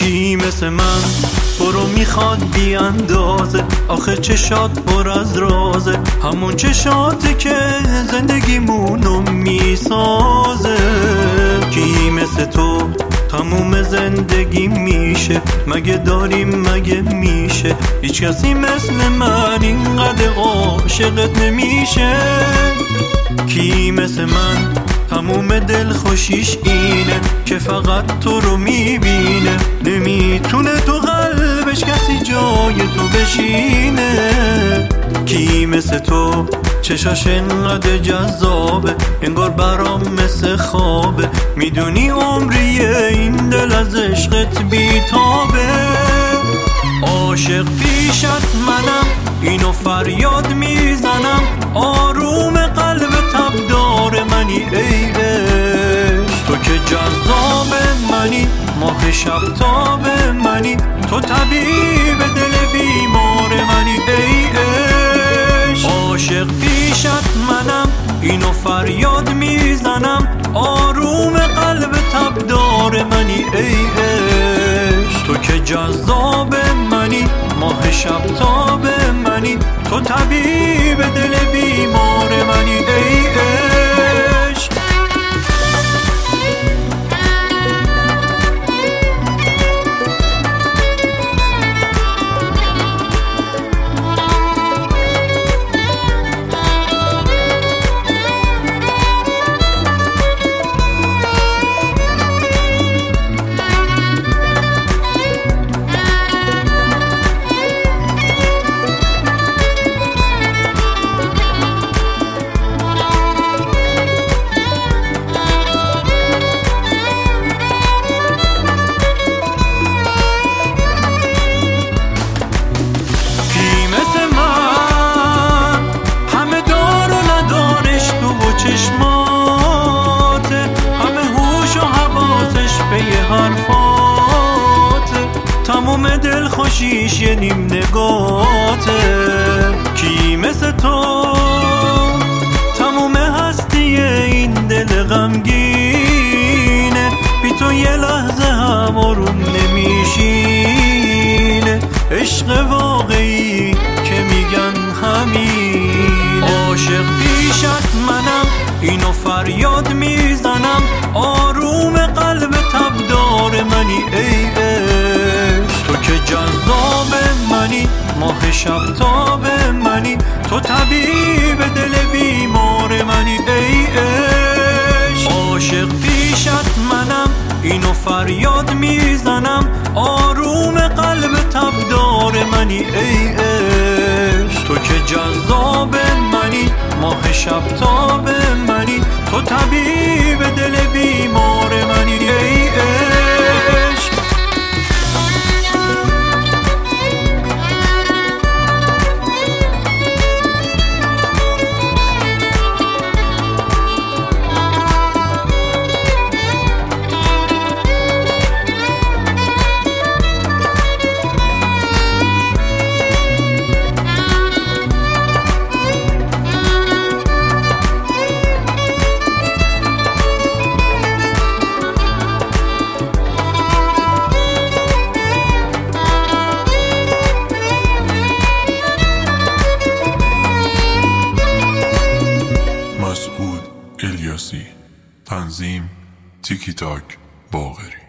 کی مثل من تو رو میخواد بی اندازه؟ آخه چشات پر از رازه، همون چشاته که زندگیمونو میسازه. کی مثل تو تموم زندگی میشه؟ مگه داریم مگه میشه؟ هیچ کسی مثل من اینقدر عاشقت نمیشه. کی مثل من تموم دل خوشیش اینه که فقط تو رو میبینه، نمیتونه تو قلبش کسی جای تو بشینه. کی مثل تو چشاش انقدر جذابه، انگار برام مثل خوابه، میدونی عمریه این دل از عشقت بیتابه. عاشق پیشت منم، اینو فریاد میزنم، آروم قلب تبدار منی ای عشق. تو که جذاب منی، ماه شب تاب منی، تو طبیب دل بیمار منی ای عشق. عاشق پیشت منم، اینو فریاد میزنم، آروم قلب تبدار منی ای عشق. تو که جذاب منی، ماه شب تاب منی، تو طبیب دل بیمار منی ای عشق. تموم دل خوشیش یه نیم نگاته. کی مثل تو تموم هستی این دل غمگینه، بی تو یه لحظه هم آروم نمیشینه. عشق واقعی که میگن همین. عاشق پیشت منم، اینو فریاد میزنم، آروم قلب تبدار منی ای عشق. تو که جذاب منی، ماه شب تاب منی، تو طبیب دل بیمار منی ای عشق. عاشق پیشت منم، اینو فریاد میزنم، آروم قلب تبدار منی ای عشق. تو که جذاب منی، ماه شب تاب منی، تو طبیب دل بیمار منی ای عشق. مسعود الیاسی. تنظیم تیکی تاک باقری.